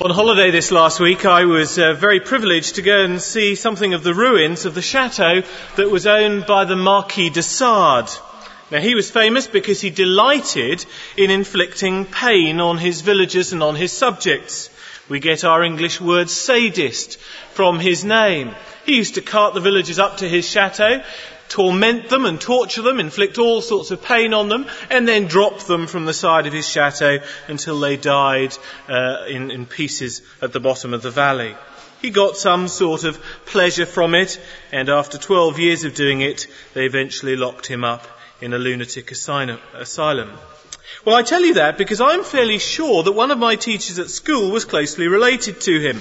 On holiday this last week, I was very privileged to go and see something of the ruins of the chateau that was owned by the Marquis de Sade. Now, he was famous because he delighted in inflicting pain on his villagers and on his subjects. We get our English word sadist from his name. He used to cart the villagers up to his chateau, torment them and torture them, inflict all sorts of pain on them, and then drop them from the side of his chateau until they died in pieces at the bottom of the valley. He got some sort of pleasure from it, and after 12 years of doing it, they eventually locked him up in a lunatic asylum. Well, I tell you that because I'm fairly sure that one of my teachers at school was closely related to him.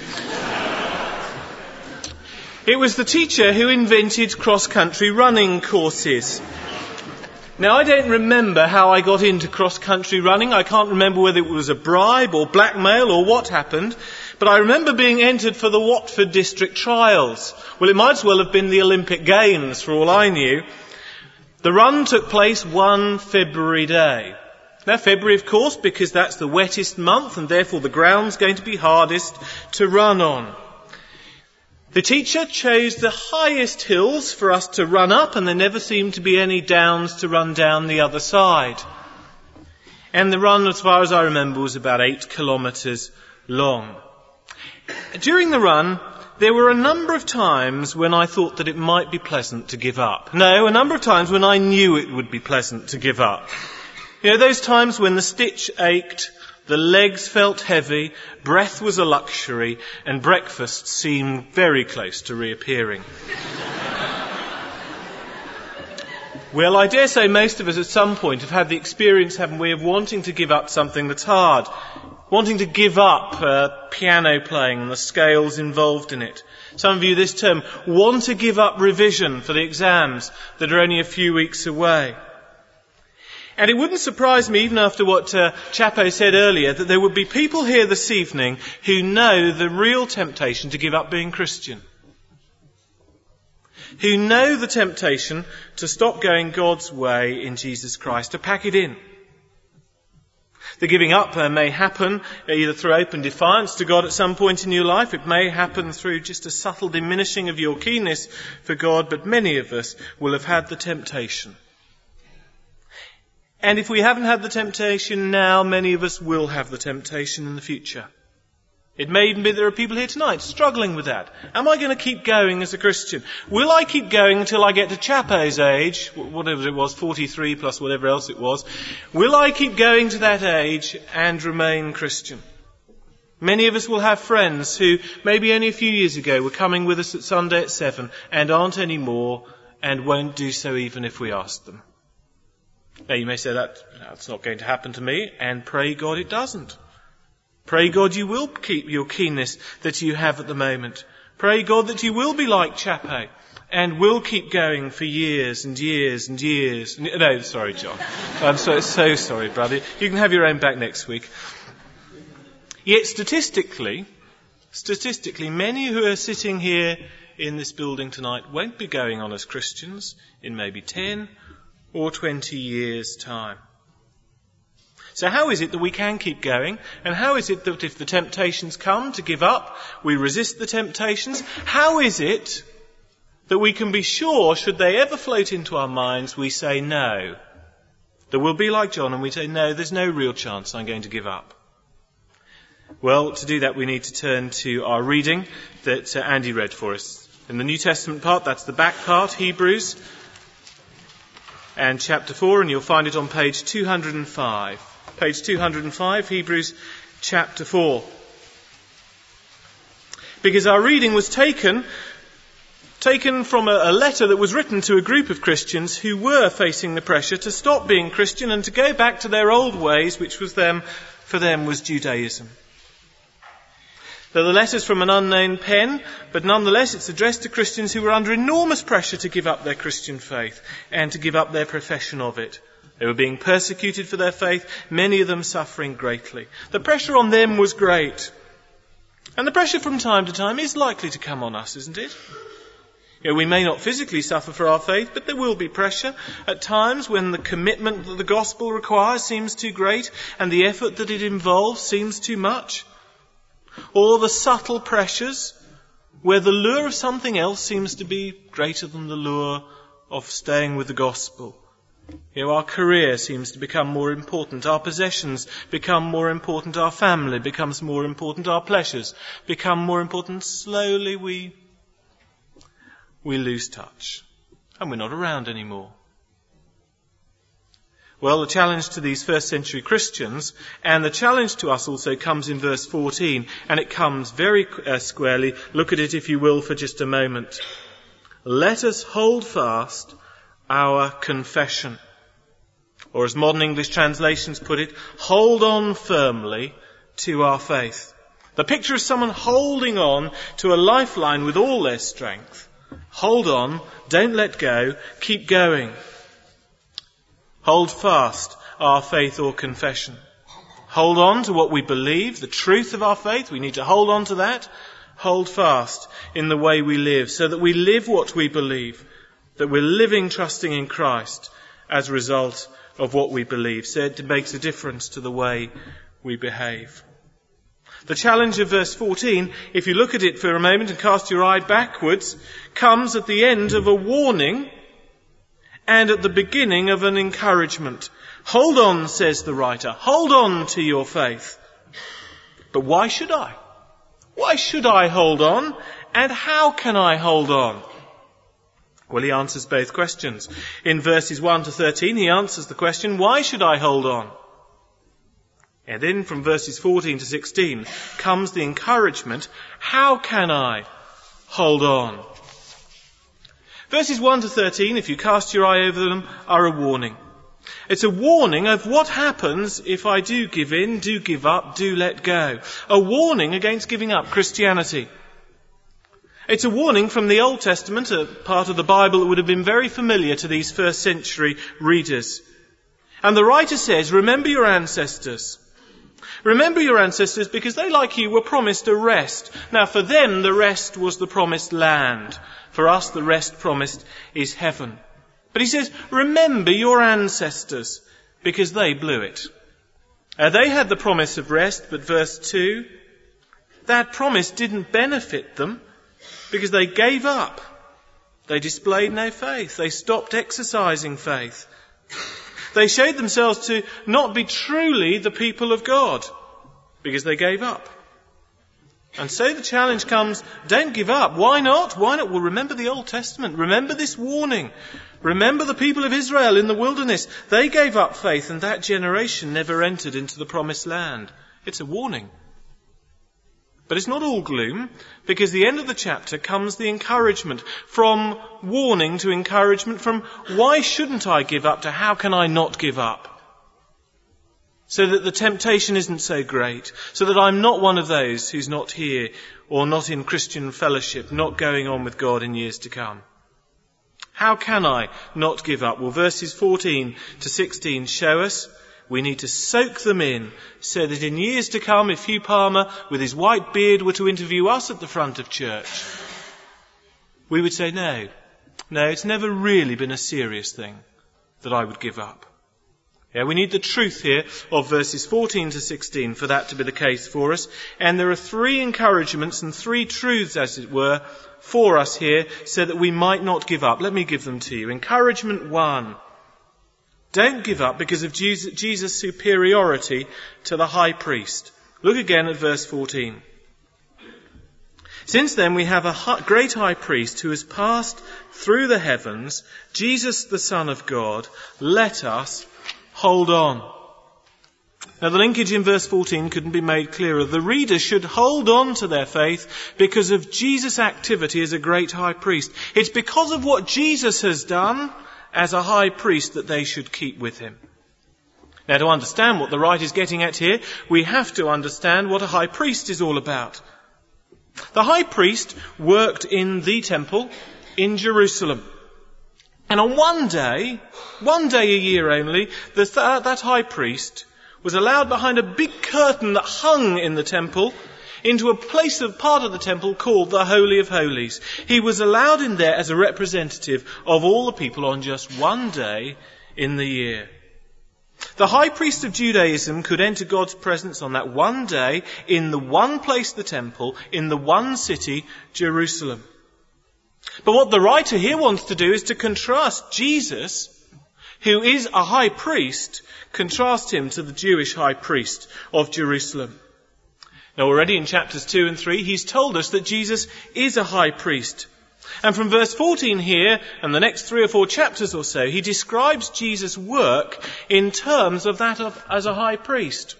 It was the teacher who invented cross-country running courses. Now, I don't remember how I got into cross-country running. I can't remember whether it was a bribe or blackmail or what happened. But I remember being entered for the Watford District Trials. Well, it might as well have been the Olympic Games, for all I knew. The run took place one February day. Now, February, of course, because that's the wettest month and therefore the ground's going to be hardest to run on. The teacher chose the highest hills for us to run up, and there never seemed to be any downs to run down the other side. And the run, as far as I remember, was about 8 kilometres long. During the run, there were a number of times when I thought that it might be pleasant to give up. No, a number of times when I knew it would be pleasant to give up. You know, those times when the stitch ached, the legs felt heavy, breath was a luxury, and breakfast seemed very close to reappearing. Well, I dare say most of us at some point have had the experience, haven't we, of wanting to give up something that's hard, wanting to give up piano playing and the scales involved in it. Some of you this term want to give up revision for the exams that are only a few weeks away. And it wouldn't surprise me, even after what Chapo said earlier, that there would be people here this evening who know the real temptation to give up being Christian. Who know the temptation to stop going God's way in Jesus Christ, to pack it in. The giving up may happen either through open defiance to God at some point in your life. It may happen through just a subtle diminishing of your keenness for God, but many of us will have had the temptation. And if we haven't had the temptation now, many of us will have the temptation in the future. It may even be there are people here tonight struggling with that. Am I going to keep going as a Christian? Will I keep going until I get to Chapo's age, whatever it was, 43 plus whatever else it was? Will I keep going to that age and remain Christian? Many of us will have friends who maybe only a few years ago were coming with us at Sunday at 7 and aren't anymore and won't do so even if we ask them. Now, you may say that's not going to happen to me, and pray God it doesn't. Pray God you will keep your keenness that you have at the moment. Pray God that you will be like Chapo and will keep going for years and years and years. No, sorry, John. I'm so sorry, brother. You can have your own back next week. Yet statistically, many who are sitting here in this building tonight won't be going on as Christians in maybe 10 or 20 years' time. So how is it that we can keep going? And how is it that if the temptations come to give up, we resist the temptations? How is it that we can be sure, should they ever float into our minds, we say no? That we'll be like John and we say, no, there's no real chance I'm going to give up. Well, to do that we need to turn to our reading that Andy read for us. In the New Testament part, that's the back part, Hebrews and chapter 4, and you'll find it on page 205. Page 205, Hebrews chapter 4. Because our reading was taken from a letter that was written to a group of Christians who were facing the pressure to stop being Christian and to go back to their old ways, which was for them was Judaism. The letter's from an unknown pen, but nonetheless it's addressed to Christians who were under enormous pressure to give up their Christian faith and to give up their profession of it. They were being persecuted for their faith, many of them suffering greatly. The pressure on them was great. And the pressure from time to time is likely to come on us, isn't it? You know, we may not physically suffer for our faith, but there will be pressure at times when the commitment that the gospel requires seems too great and the effort that it involves seems too much. Or the subtle pressures where the lure of something else seems to be greater than the lure of staying with the gospel. Our career seems to become more important, our possessions become more important, our family becomes more important, our pleasures become more important. Slowly we lose touch and we're not around anymore. Well, the challenge to these first century Christians and the challenge to us also comes in verse 14, and it comes very squarely. Look at it, if you will, for just a moment. Let us hold fast our confession. Or as modern English translations put it, hold on firmly to our faith. The picture of someone holding on to a lifeline with all their strength. Hold on, don't let go, keep going. Hold fast our faith or confession. Hold on to what we believe, the truth of our faith. We need to hold on to that. Hold fast in the way we live, so that we live what we believe, that we're living trusting in Christ as a result of what we believe. So it makes a difference to the way we behave. The challenge of verse 14, if you look at it for a moment and cast your eye backwards, comes at the end of a warning and at the beginning of an encouragement. Hold on, says the writer. Hold on to your faith. But why should I? Why should I hold on? And how can I hold on? Well, he answers both questions. In verses 1 to 13, he answers the question, why should I hold on? And then from verses 14 to 16 comes the encouragement, how can I hold on? Verses 1 to 13, if you cast your eye over them, are a warning. It's a warning of what happens if I do give in, do give up, do let go. A warning against giving up Christianity. It's a warning from the Old Testament, a part of the Bible that would have been very familiar to these first century readers. And the writer says, remember your ancestors. Remember your ancestors because they, like you, were promised a rest. Now, for them, the rest was the promised land. For us, the rest promised is heaven. But he says, remember your ancestors, because they blew it. They had the promise of rest, but verse 2, that promise didn't benefit them because they gave up. They displayed no faith. They stopped exercising faith. They showed themselves to not be truly the people of God because they gave up. And so the challenge comes, don't give up. Why not? Why not? Well, remember the Old Testament. Remember this warning. Remember the people of Israel in the wilderness. They gave up faith and that generation never entered into the promised land. It's a warning. But it's not all gloom, because the end of the chapter comes the encouragement. From warning to encouragement, from why shouldn't I give up to how can I not give up? So that the temptation isn't so great, so that I'm not one of those who's not here or not in Christian fellowship, not going on with God in years to come. How can I not give up? Well, verses 14 to 16 show us we need to soak them in so that in years to come, if Hugh Palmer with his white beard were to interview us at the front of church, we would say, no, it's never really been a serious thing that I would give up. Yeah, we need the truth here of verses 14 to 16 for that to be the case for us. And there are 3 encouragements and 3 truths, as it were, for us here so that we might not give up. Let me give them to you. Encouragement 1. Don't give up because of Jesus' superiority to the high priest. Look again at verse 14. Since then we have a great high priest who has passed through the heavens, Jesus the Son of God. Let us hold on. Now the linkage in verse 14 couldn't be made clearer. The reader should hold on to their faith because of Jesus' activity as a great high priest. It's because of what Jesus has done as a high priest that they should keep with him. Now to understand what the writer is getting at here, we have to understand what a high priest is all about. The high priest worked in the temple in Jerusalem. And on one day a year only, that high priest was allowed behind a big curtain that hung in the temple into a part of the temple called the Holy of Holies. He was allowed in there as a representative of all the people on just one day in the year. The high priest of Judaism could enter God's presence on that one day, in the one place, the temple, in the one city, Jerusalem. But what the writer here wants to do is to contrast Jesus, who is a high priest, contrast him to the Jewish high priest of Jerusalem. Now already in chapters 2 and 3, he's told us that Jesus is a high priest. And from verse 14 here, and the next 3 or 4 chapters or so, he describes Jesus' work in terms of that as a high priest.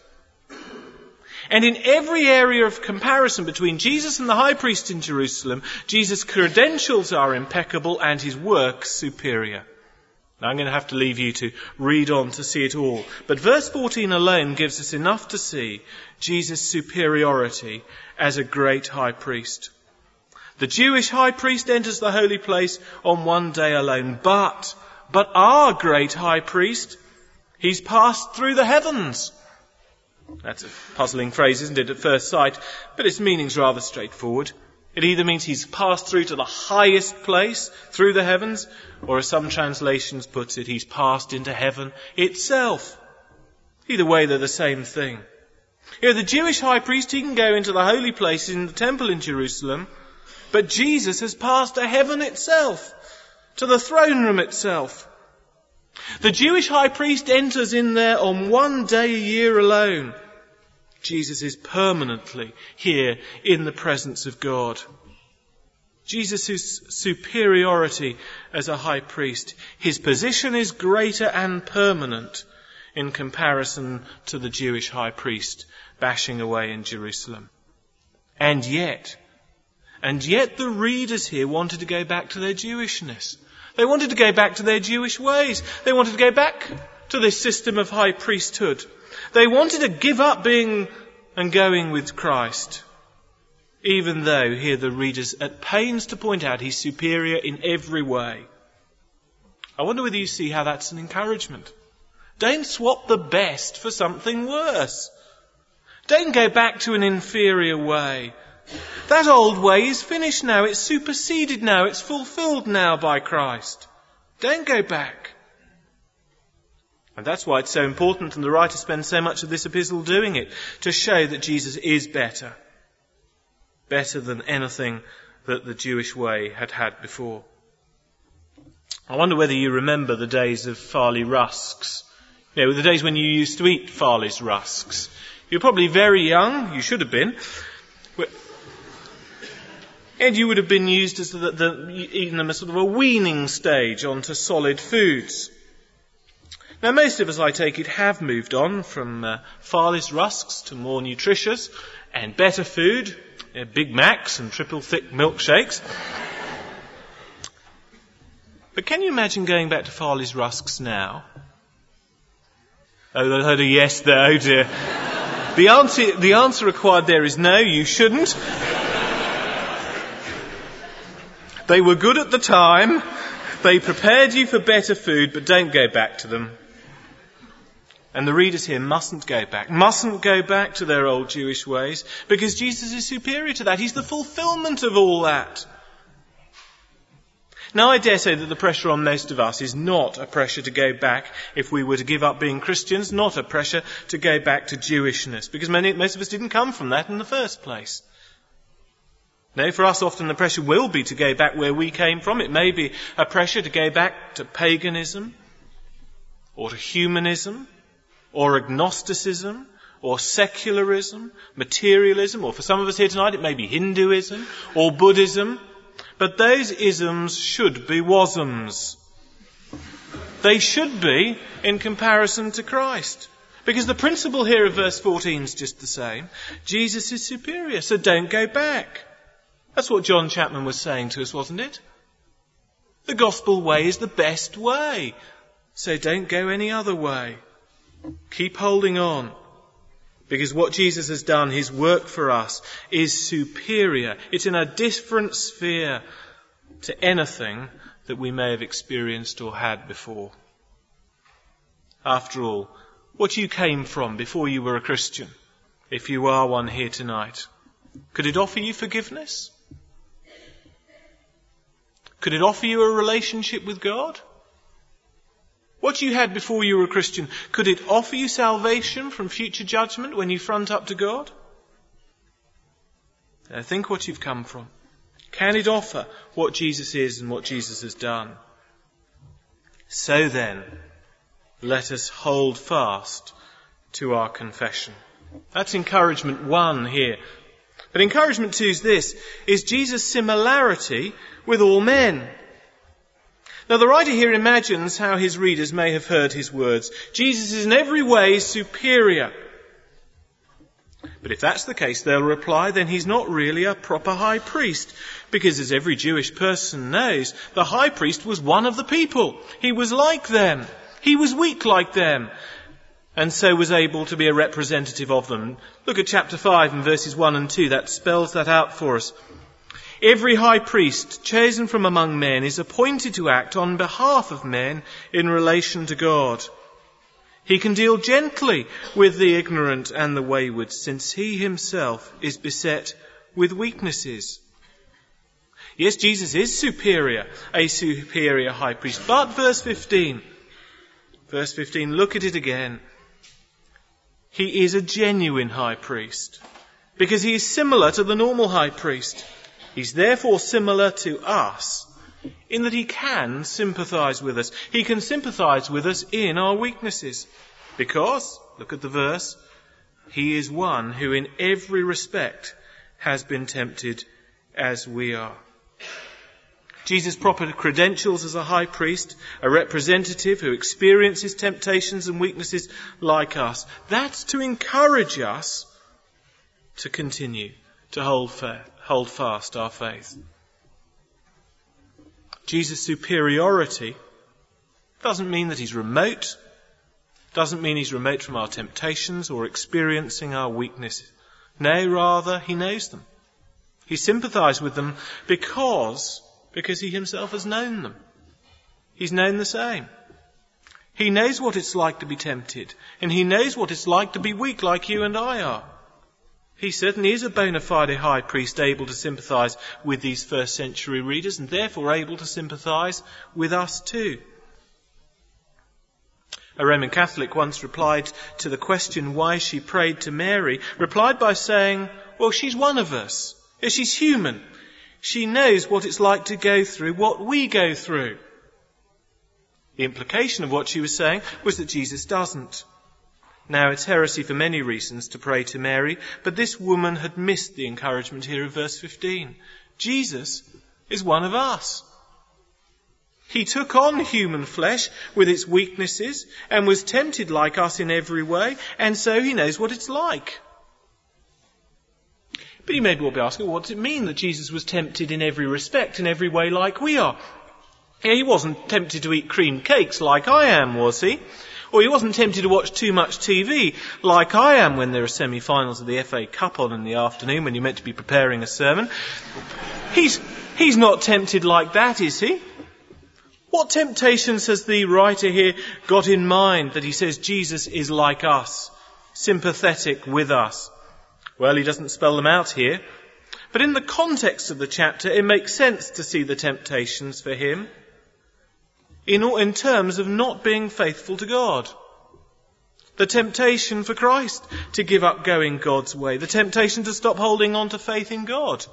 And in every area of comparison between Jesus and the high priest in Jerusalem, Jesus' credentials are impeccable and his work superior. Now I'm going to have to leave you to read on to see it all. But verse 14 alone gives us enough to see Jesus' superiority as a great high priest. The Jewish high priest enters the holy place on one day alone. But our great high priest, he's passed through the heavens. That's a puzzling phrase, isn't it, at first sight? But its meaning's rather straightforward. It either means he's passed through to the highest place, through the heavens, or as some translations put it, he's passed into heaven itself. Either way, they're the same thing. The Jewish high priest, he can go into the holy place in the temple in Jerusalem, but Jesus has passed to heaven itself, to the throne room itself. The Jewish high priest enters in there on one day a year alone. Jesus is permanently here in the presence of God. Jesus' superiority as a high priest, his position is greater and permanent in comparison to the Jewish high priest bashing away in Jerusalem. And yet the readers here wanted to go back to their Jewishness. They wanted to go back to their Jewish ways. They wanted to go back to this system of high priesthood. They wanted to give up being and going with Christ, even though here the reader's at pains to point out he's superior in every way. I wonder whether you see how that's an encouragement. Don't swap the best for something worse. Don't go back to an inferior way. That old way is finished now. It's superseded now. It's fulfilled now by Christ. Don't go back. And that's why it's so important, and the writer spends so much of this epistle doing it, to show that Jesus is better. Better than anything that the Jewish way had had before. I wonder whether you remember the days of Farley rusks. The days when you used to eat Farley's rusks. You're probably very young. You should have been. And you would have been used as eating them as sort of a weaning stage onto solid foods. Now most of us, I take it, have moved on from Farley's rusks to more nutritious and better food, Big Macs and triple thick milkshakes. But can you imagine going back to Farley's rusks now? Oh, I heard a yes there, oh dear. The answer required there is no, you shouldn't. They were good at the time. They prepared you for better food, but don't go back to them. And the readers here mustn't go back to their old Jewish ways, because Jesus is superior to that. He's the fulfillment of all that. Now I dare say that the pressure on most of us is not a pressure to go back if we were to give up being Christians, not a pressure to go back to Jewishness, because most of us didn't come from that in the first place. No, for us often the pressure will be to go back where we came from. It may be a pressure to go back to paganism, or to humanism, or agnosticism, or secularism, materialism, or for some of us here tonight it may be Hinduism, or Buddhism. But those isms should be wasms. They should be in comparison to Christ. Because the principle here of verse 14 is just the same. Jesus is superior, so don't go back. That's what John Chapman was saying to us, wasn't it? The gospel way is the best way, so don't go any other way. Keep holding on, because what Jesus has done, his work for us, is superior. It's in a different sphere to anything that we may have experienced or had before. After all, what you came from before you were a Christian, if you are one here tonight, could it offer you forgiveness? Could it offer you a relationship with God? What you had before you were a Christian, could it offer you salvation from future judgment when you front up to God? Now think what you've come from. Can it offer what Jesus is and what Jesus has done? So then, let us hold fast to our confession. That's encouragement 1 here. But encouragement 2 is this, is Jesus' similarity with all men. Now the writer here imagines how his readers may have heard his words. Jesus is in every way superior. But if that's the case, they'll reply, then he's not really a proper high priest. Because as every Jewish person knows, the high priest was one of the people. He was like them. He was weak like them. And so was able to be a representative of them. Look at chapter 5 and verses 1 and 2. That spells that out for us. Every high priest chosen from among men is appointed to act on behalf of men in relation to God. He can deal gently with the ignorant and the wayward, since he himself is beset with weaknesses. Yes, Jesus is superior, a superior high priest. But verse 15, look at it again. He is a genuine high priest, because he is similar to the normal high priest. He's therefore similar to us in that he can sympathize with us. He can sympathize with us in our weaknesses. Because, look at the verse, he is one who in every respect has been tempted as we are. Jesus' proper credentials as a high priest, a representative who experiences temptations and weaknesses like us. That's to encourage us to continue to hold fast our faith. Jesus' superiority doesn't mean that he's remote, doesn't mean he's remote from our temptations or experiencing our weaknesses. No, rather, he knows them. He sympathizes with them because he himself has known them. He's known the same. He knows what it's like to be tempted, and he knows what it's like to be weak like you and I are. He certainly is a bona fide high priest able to sympathise with these first century readers and therefore able to sympathise with us too. A Roman Catholic once replied to the question why she prayed to Mary, replied by saying, well, she's one of us. She's human. She knows what it's like to go through what we go through. The implication of what she was saying was that Jesus doesn't. Now, it's heresy for many reasons to pray to Mary, but this woman had missed the encouragement here of verse 15. Jesus is one of us. He took on human flesh with its weaknesses and was tempted like us in every way, and so he knows what it's like. But you may well be asking, what does it mean that Jesus was tempted in every respect, in every way like we are? Yeah, he wasn't tempted to eat cream cakes like I am, was he? Or he wasn't tempted to watch too much TV like I am when there are semi-finals of the FA Cup on in the afternoon when you're meant to be preparing a sermon. He's not tempted like that, is he? What temptations has the writer here got in mind that he says Jesus is like us, sympathetic with us? Well, he doesn't spell them out here. But in the context of the chapter, it makes sense to see the temptations for him in terms of not being faithful to God. The temptation for Christ to give up going God's way. The temptation to stop holding on to faith in God.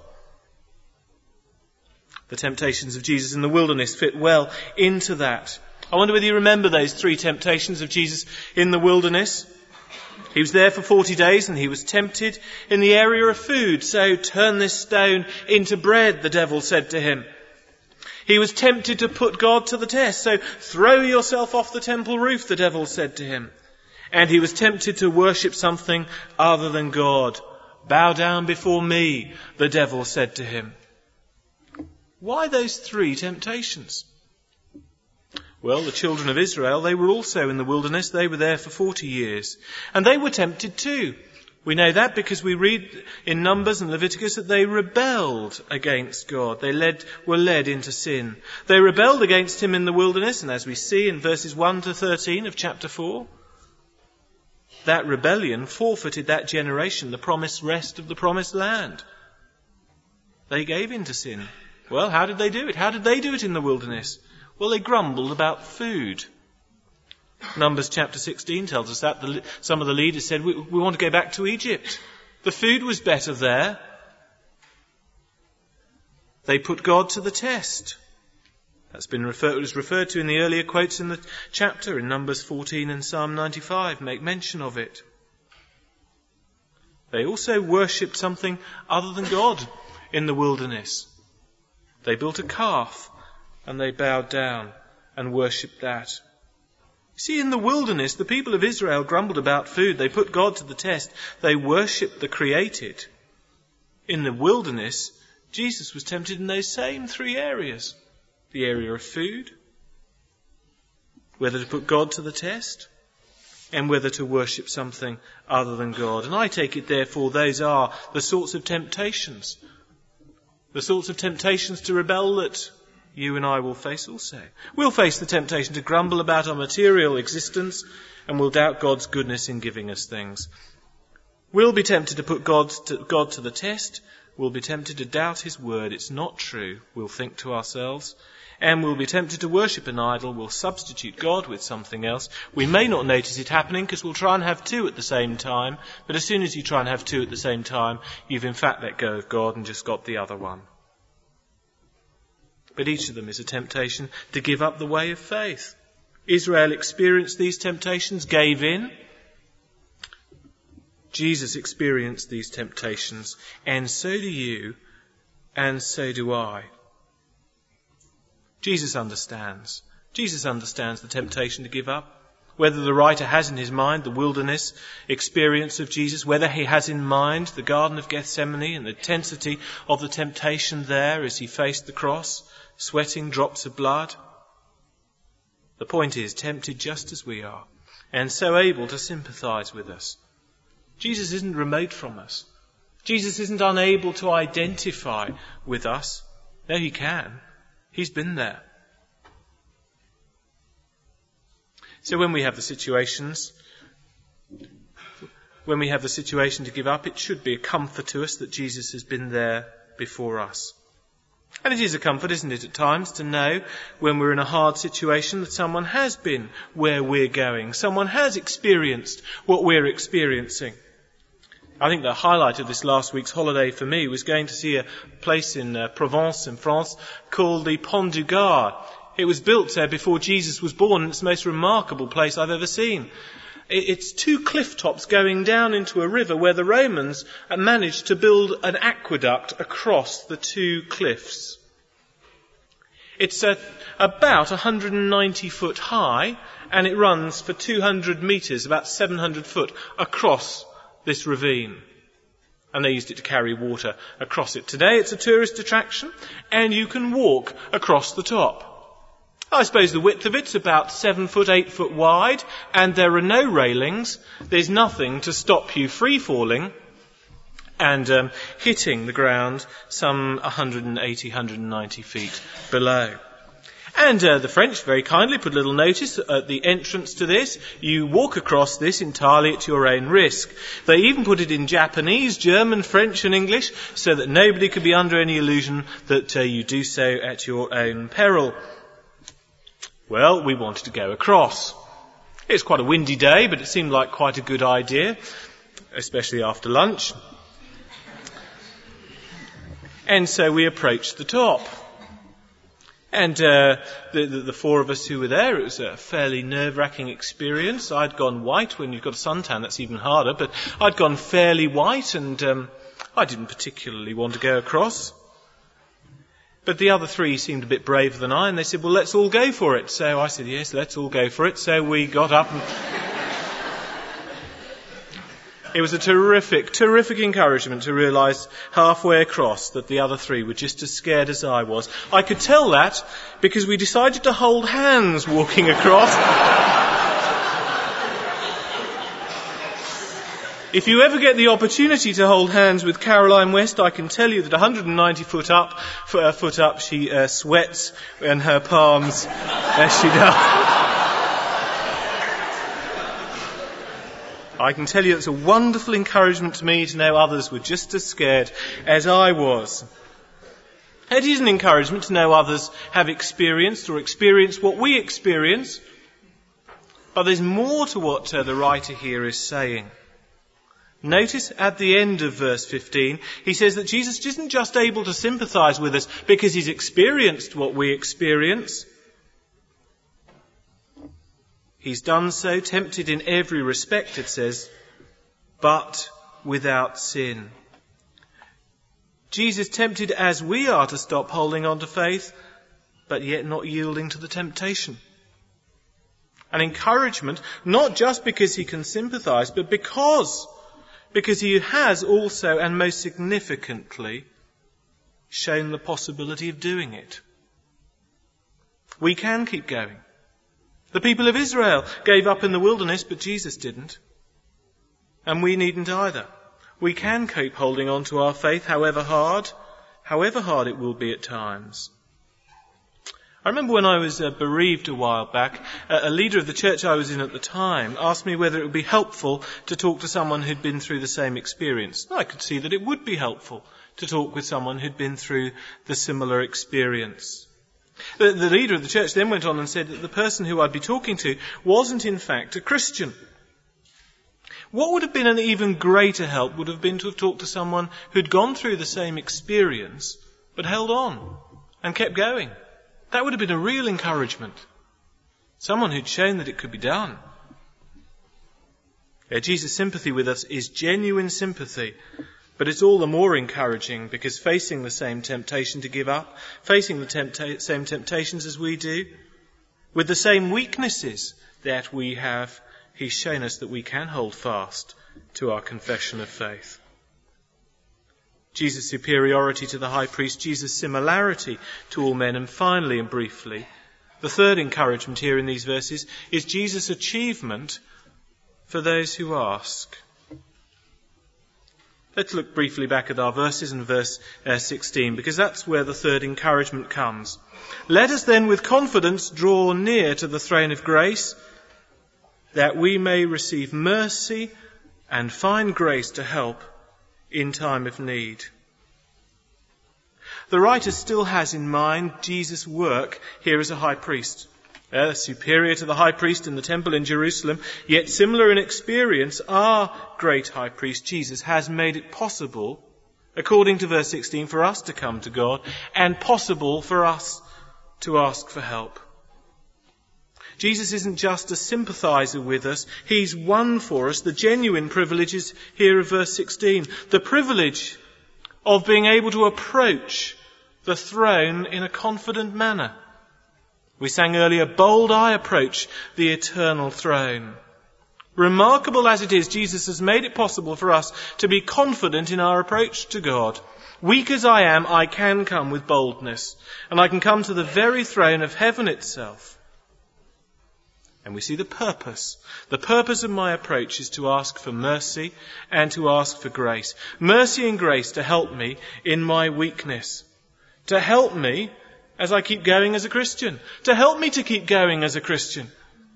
The temptations of Jesus in the wilderness fit well into that. I wonder whether you remember those 3 temptations of Jesus in the wilderness. He was there for 40 days and he was tempted in the area of food. So turn this stone into bread, the devil said to him. He was tempted to put God to the test. So throw yourself off the temple roof, the devil said to him. And he was tempted to worship something other than God. Bow down before me, the devil said to him. Why those 3 temptations? Well, the children of Israel, they were also in the wilderness. They were there for 40 years. And they were tempted too. We know that because we read in Numbers and Leviticus that they rebelled against God. They were led into sin. They rebelled against him in the wilderness, and as we see in verses 1 to 13 of chapter 4, that rebellion forfeited that generation the promised rest of the promised land. They gave in to sin. Well, how did they do it? How did they do it in the wilderness? Well, they grumbled about food. Numbers chapter 16 tells us that some of the leaders said, we want to go back to Egypt. The food was better there. They put God to the test. That's been referred to in the earlier quotes in the chapter in Numbers 14 and Psalm 95 make mention of it. They also worshipped something other than God in the wilderness. They built a calf and they bowed down and worshipped that. You see, in the wilderness, the people of Israel grumbled about food. They put God to the test. They worshipped the created. In the wilderness, Jesus was tempted in those same three areas. The area of food, whether to put God to the test, and whether to worship something other than God. And I take it, therefore, those are the sorts of temptations. The sorts of temptations to rebel that you and I will face also. We'll face the temptation to grumble about our material existence, and we'll doubt God's goodness in giving us things. We'll be tempted to put God to the test. We'll be tempted to doubt his word. It's not true, we'll think to ourselves. And we'll be tempted to worship an idol. We'll substitute God with something else. We may not notice it happening because we'll try and have two at the same time. But as soon as you try and have two at the same time, you've in fact let go of God and just got the other one. But each of them is a temptation to give up the way of faith. Israel experienced these temptations, gave in. Jesus experienced these temptations, and so do you, and so do I. Jesus understands. Jesus understands the temptation to give up. Whether the writer has in his mind the wilderness experience of Jesus, whether he has in mind the Garden of Gethsemane and the intensity of the temptation there as he faced the cross, sweating drops of blood. The point is, tempted just as we are, and so able to sympathise with us. Jesus isn't remote from us. Jesus isn't unable to identify with us. No, he can. He's been there. So when we have the situation to give up, it should be a comfort to us that Jesus has been there before us. And it is a comfort, isn't it, at times, to know when we're in a hard situation that someone has been where we're going. Someone has experienced what we're experiencing. I think the highlight of this last week's holiday for me was going to see a place in Provence in France called the Pont du Gard. It was built there before Jesus was born, and it's the most remarkable place I've ever seen. It's two cliff tops going down into a river where the Romans managed to build an aqueduct across the two cliffs. It's about 190 foot high, and it runs for 200 metres, about 700 foot, across this ravine. And they used it to carry water across it. Today it's a tourist attraction, and you can walk across the top. I suppose the width of it's about 7 foot, 8 foot wide, and there are no railings. There's nothing to stop you free falling and hitting the ground some 180, 190 feet below. And the French very kindly put a little notice at the entrance to this. You walk across this entirely at your own risk. They even put it in Japanese, German, French and English so that nobody could be under any illusion that you do so at your own peril. Well, we wanted to go across. It was quite a windy day, but it seemed like quite a good idea, especially after lunch. And so we approached the top. And the four of us who were there, it was a fairly nerve-wracking experience. I'd gone white. When you've got a suntan, that's even harder. But I'd gone fairly white, and I didn't particularly want to go across. But the other three seemed a bit braver than I, and they said, well, let's all go for it. So I said, yes, let's all go for it. So we got up and it was a terrific encouragement to realise halfway across that the other three were just as scared as I was. I could tell that because we decided to hold hands walking across. If you ever get the opportunity to hold hands with Caroline West, I can tell you that 190 foot up, she sweats in her palms as she does. I can tell you it's a wonderful encouragement to me to know others were just as scared as I was. It is an encouragement to know others have experienced or experienced what we experience. But there's more to what the writer here is saying. Notice at the end of verse 15, he says that Jesus isn't just able to sympathize with us because he's experienced what we experience. He's done so, tempted in every respect, it says, but without sin. Jesus tempted as we are to stop holding on to faith, but yet not yielding to the temptation. An encouragement, not just because he can sympathize, but because he has also, and most significantly, shown the possibility of doing it. We can keep going. The people of Israel gave up in the wilderness, but Jesus didn't. And we needn't either. We can keep holding on to our faith, however hard it will be at times. I remember when I was bereaved a while back, a leader of the church I was in at the time asked me whether it would be helpful to talk to someone who'd been through the same experience. I could see that it would be helpful to talk with someone who'd been through the similar experience. The leader of the church then went on and said that the person who I'd be talking to wasn't in fact a Christian. What would have been an even greater help would have been to have talked to someone who'd gone through the same experience but held on and kept going. That would have been a real encouragement. Someone who'd shown that it could be done. Jesus' sympathy with us is genuine sympathy, but it's all the more encouraging because facing the same temptation to give up, facing the same temptations as we do, with the same weaknesses that we have, he's shown us that we can hold fast to our confession of faith. Jesus' superiority to the high priest, Jesus' similarity to all men, and finally and briefly, the third encouragement here in these verses is Jesus' achievement for those who ask. Let's look briefly back at our verses in verse 16, because that's where the third encouragement comes. Let us then with confidence draw near to the throne of grace, that we may receive mercy and find grace to help in time of need. The writer still has in mind Jesus' work here as a high priest. Superior to the high priest in the temple in Jerusalem, yet similar in experience, our great high priest Jesus has made it possible, according to verse 16, for us to come to God and possible for us to ask for help. Jesus isn't just a sympathizer with us, he's won for us the genuine privileges here of verse 16. The privilege of being able to approach the throne in a confident manner. We sang earlier, bold I approach the eternal throne. Remarkable as it is, Jesus has made it possible for us to be confident in our approach to God. Weak as I am, I can come with boldness, and I can come to the very throne of heaven itself. And we see the purpose. The purpose of my approach is to ask for mercy and to ask for grace. Mercy and grace to help me in my weakness. To help me as I keep going as a Christian. To help me to keep going as a Christian.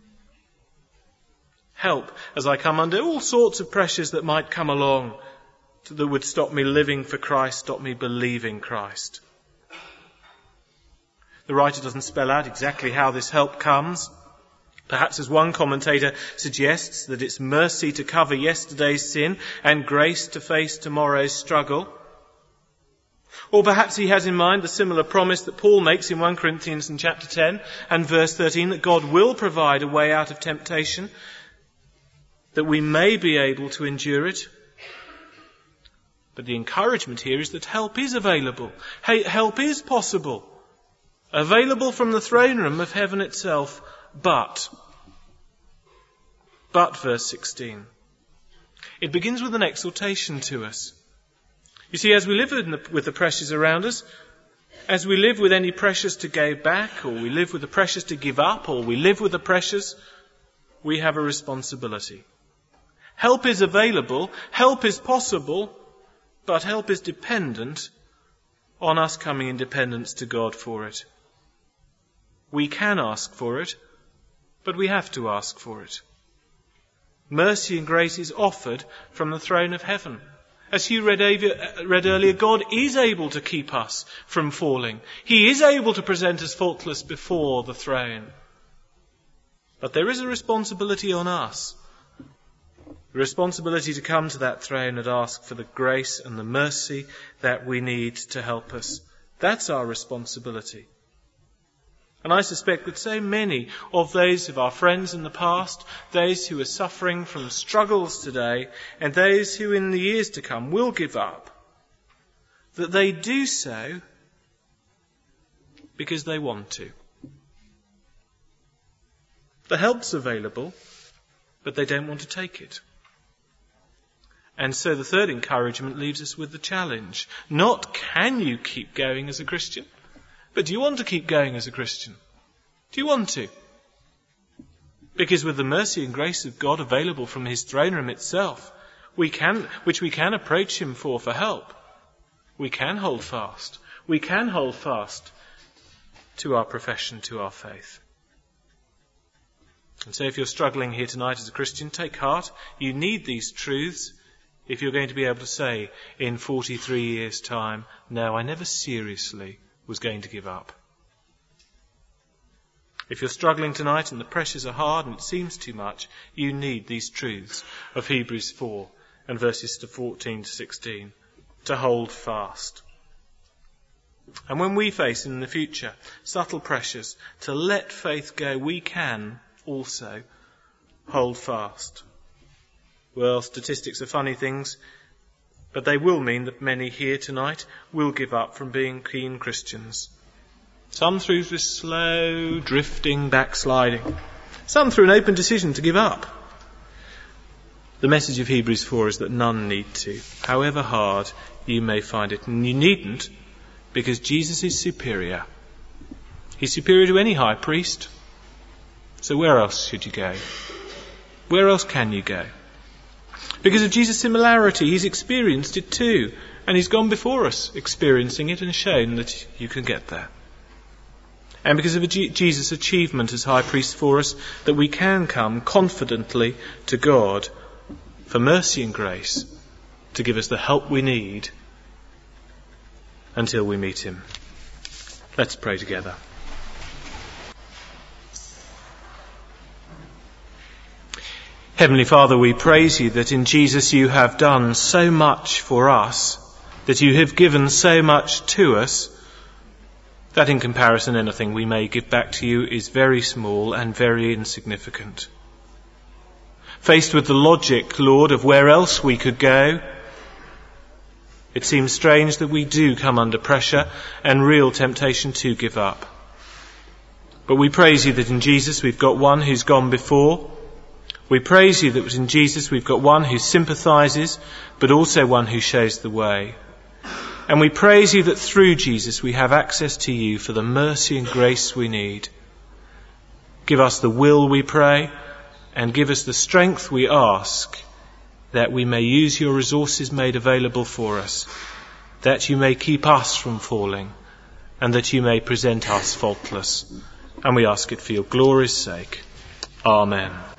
Help as I come under all sorts of pressures that might come along that would stop me living for Christ, stop me believing Christ. The writer doesn't spell out exactly how this help comes. Perhaps as one commentator suggests that it's mercy to cover yesterday's sin and grace to face tomorrow's struggle. Or perhaps he has in mind the similar promise that Paul makes in 1 Corinthians in chapter 10 and verse 13, that God will provide a way out of temptation, that we may be able to endure it. But the encouragement here is that help is available. Help is possible. Available from the throne room of heaven itself. But verse 16, it begins with an exhortation to us. You see, as we live with the pressures around us, as we live with any pressures to go back, or we live with the pressures to give up, or we live with the pressures, we have a responsibility. Help is available, help is possible, but help is dependent on us coming in dependence to God for it. We can ask for it, but we have to ask for it. Mercy and grace is offered from the throne of heaven. As you read earlier, God is able to keep us from falling. He is able to present us faultless before the throne. But there is a responsibility on us. The responsibility to come to that throne and ask for the grace and the mercy that we need to help us. That's our responsibility. And I suspect that so many of those of our friends in the past, those who are suffering from struggles today, and those who in the years to come will give up, that they do so because they want to. The help's available, but they don't want to take it. And so the third encouragement leaves us with the challenge. Not can you keep going as a Christian, but do you want to keep going as a Christian? Do you want to? Because with the mercy and grace of God available from his throne room itself, which we can approach him for help, we can hold fast. We can hold fast to our profession, to our faith. And so if you're struggling here tonight as a Christian, take heart. You need these truths if you're going to be able to say in 43 years' time, no, I never seriously was going to give up. If you're struggling tonight and the pressures are hard and it seems too much, you need these truths of Hebrews 4 and verses 14 to 16 to hold fast. And when we face in the future subtle pressures to let faith go, we can also hold fast. Well, statistics are funny things, but they will mean that many here tonight will give up from being keen Christians. Some through this slow, drifting backsliding. Some through an open decision to give up. The message of Hebrews 4 is that none need to, however hard you may find it. And you needn't, because Jesus is superior. He's superior to any high priest. So where else should you go? Where else can you go? Because of Jesus' similarity, he's experienced it too. And he's gone before us, experiencing it and shown that you can get there. And because of Jesus' achievement as high priest for us, that we can come confidently to God for mercy and grace to give us the help we need until we meet him. Let's pray together. Heavenly Father, we praise you that in Jesus you have done so much for us, that you have given so much to us, that in comparison anything we may give back to you is very small and very insignificant. Faced with the logic, Lord, of where else we could go, it seems strange that we do come under pressure and real temptation to give up. But we praise you that in Jesus we've got one who's gone before. We praise you that in Jesus we've got one who sympathises, but also one who shows the way. And we praise you that through Jesus we have access to you for the mercy and grace we need. Give us the will, we pray, and give us the strength, we ask, that we may use your resources made available for us, that you may keep us from falling, and that you may present us faultless. And we ask it for your glory's sake. Amen.